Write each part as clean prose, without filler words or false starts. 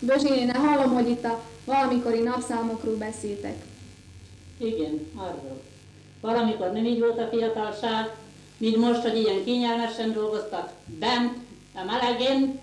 Bözsi, ne hallom, hogy itt a valamikori napszámokról beszéltek. Igen, arról. Valamikor nem így volt a fiatalság, mint most, hogy ilyen kényelmesen dolgoztak bent, a melegen,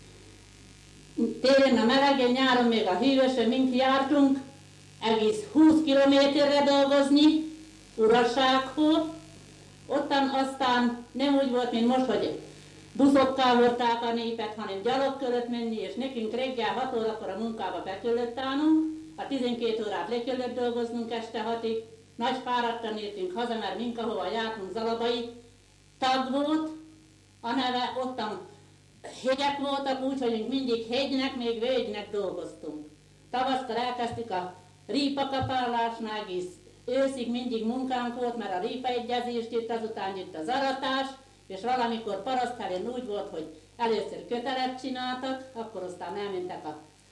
télen a melegen, nyáron még a hűvösön mink jártunk, egész 20 kilométerre dolgozni, urassághoz. Ottan aztán nem úgy volt, mint most, hogy buszokkal hordták a népet, hanem gyalog kellett menni, és nekünk reggel 6 órakor a munkába be kellett állnunk, a 12 órát le kellett dolgoznunk este 6-ig, nagy fáradtan értünk haza, mert mink, ahova jártunk, Zalabai tag volt, a neve, ottan hegyek voltak, úgyhogy mindig hegynek, még völgynek dolgoztunk. Tavaszkor elkezdtük a rípakapálásnál, egész őszig mindig munkánk volt, mert a rípaegyezést itt, azután jött az aratás, és valamikor paraszthelyen úgy volt, hogy először kötelet csináltak, akkor aztán elmentek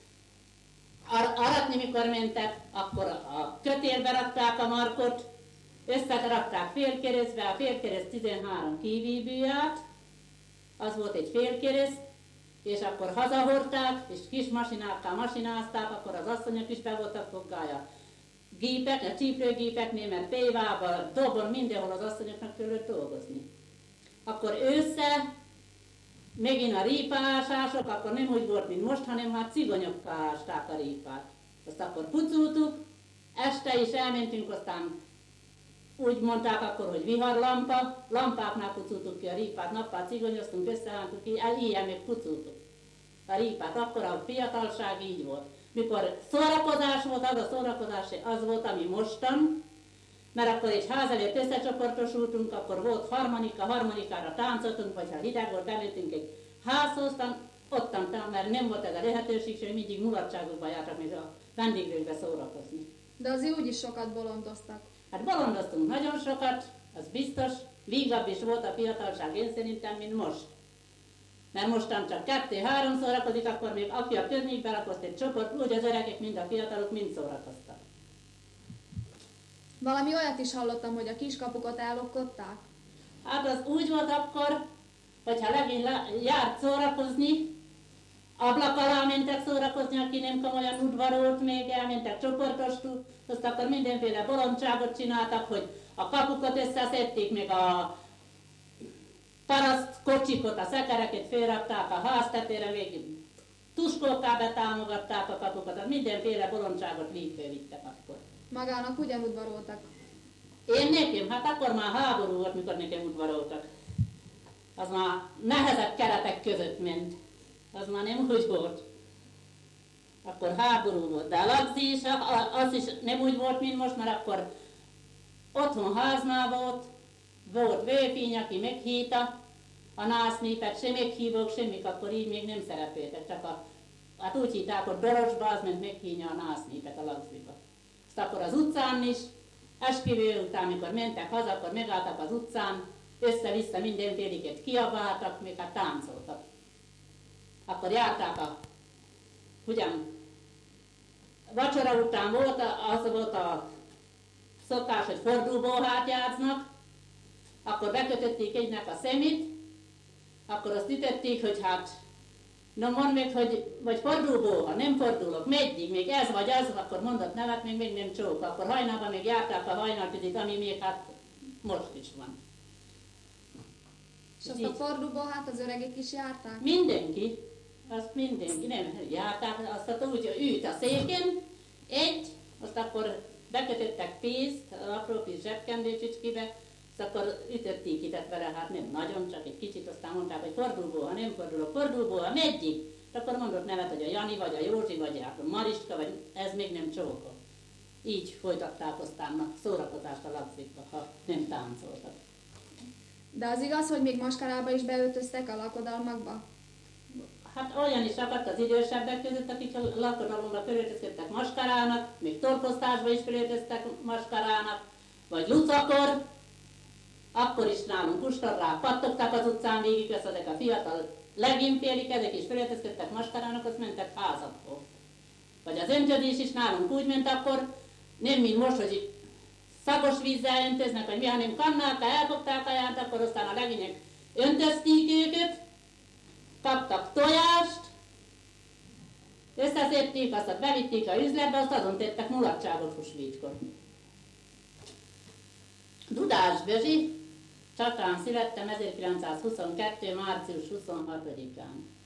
aratni, mikor mentek, akkor a kötélbe rakták a markot, összerakták félkeresztbe, a félkereszt 13 kívívűját, az volt egy félkereszt, és akkor hazahordták, és kis masinákkal masinázták, akkor az asszonyok is be voltak foggája. Gépek, a csíplőgépeknél, mert pévában, dobon, mindenhol az asszonyoknak kellett dolgozni. Akkor ősszel, megint a rípaásások, akkor nem úgy volt, mint most, hanem hát cigonyokkal ásták a rípát. Azt akkor pucoltuk, este is elmentünk, aztán úgy mondták akkor, hogy viharlampa, lampáknál pucoltuk ki a rípát, nappal cigonyoztunk, összeálltuk ki, ilyen még pucoltuk a rípát. Akkor a fiatalság így volt. Mikor szórakozás volt, az a szórakozás az volt, ami mostan, mert akkor egy ház előtt összecsoportosultunk, akkor volt harmonikára táncoltunk, vagy ha hideg volt, bementünk egy házhoz, ottan, mert nem volt ez a lehetőség, hogy mindig mulatságokba jártak még a vendéglőkbe szórakozni. De azért úgyis sokat bolondoztak. Hát bolondoztunk nagyon sokat, az biztos, vígabb is volt a fiatalság én szerintem, mint most. Mert mostan csak 2-3 szórakozik, akkor még aki a környékbe lakozt egy csoport, úgy az öregek, mind a fiatalok, mind szórakoztak. Valami olyat is hallottam, hogy a kiskapukat ellopkodták. Hát az úgy volt akkor, hogyha legény járt szórakozni, ablak alá mentek szórakozni, aki nem komolyan udvarolt még, elmentek csoportostul, azt akkor mindenféle bolondságot csináltak, hogy a kapukat összeszedték, még a paraszt kocsikot, a szekereket félrakták a háztetére, végig tuskókká betámogatták a kapukat, mindenféle bolondságot végbe vittek akkor. Magának ugyan udvaroltak? Én nekem, hát akkor már háború volt, mikor nekem udvaroltak. Az már nehezebb keretek között ment. Az már nem úgy volt. Akkor háború volt, de a lagzi is, az is nem úgy volt, mint most, mert akkor otthon háznál volt vőfény, aki meghívta a násznépet, se meghívók, semmik, akkor így még nem szerepeltek, csak hát úgy hívták, hogy Dorosba, az ment meghívja a násznépet a lagziba. Azt akkor az utcán is, esküvő után, amikor mentek haza, akkor megálltak az utcán, össze-vissza mindenféliket kiabáltak, még hát táncoltak. Akkor járták ugyan vacsora után az volt a szokás, hogy fordulóbóhát játsznak, akkor bekötötték egynek a szemét, akkor azt ütötték, hogy hát, na mondd meg, hogy vagy fordulóbóha, nem fordulok, meddig, még ez vagy az, akkor mondott nevet, még nem csók. Akkor hajnalban még járták a hajnaltüzit, ami még hát most is van. És azt a fordulóbóhát az öregek is járták? Mindenki. Azt mindenki, nem járták, azt úgy ült a széken, azt akkor bekötöttek pénzt, apró kis zsebkendőcsicskibe, azt akkor ütötték itt vele, hát nem nagyon, csak egy kicsit, aztán mondták, hogy fordulóbóha, nem fordulóbóha, meddig? És akkor mondott nevet, hogy a Jani, vagy a Józsi, vagy a Mariska, vagy ez még nem csókol. Így folytatták aztán a szórakozást a lagzikba, ha nem táncoltak. De az igaz, hogy még maskarába is beöltöztek a lakodalmakba? Hát olyan is akadt az idősebbek között, akik a lakodalomba felöltözködtek maskarának, még torkosztásba is felöltöztek maskarának, vagy lucakor, akkor is nálunk kustorrák pattogtak az utcán végig, ezek a fiatal legimpélik, ezek is felöltözködtek maskarának, azt mentek házakból. Vagy az öntödés is nálunk úgy ment akkor, nem mint most, hogy szagos vízzel öntöznek, vagy mi, hanem kannákkal elkopták a járt, akkor aztán a legények öntözték őket, kaptak tojást, összeszedték vezérték, azt bevitték a üzletbe, azt azon tettek mulatságot Húsvétkor. Dudás Bözsi Csatán születtem 1922. március 26-án.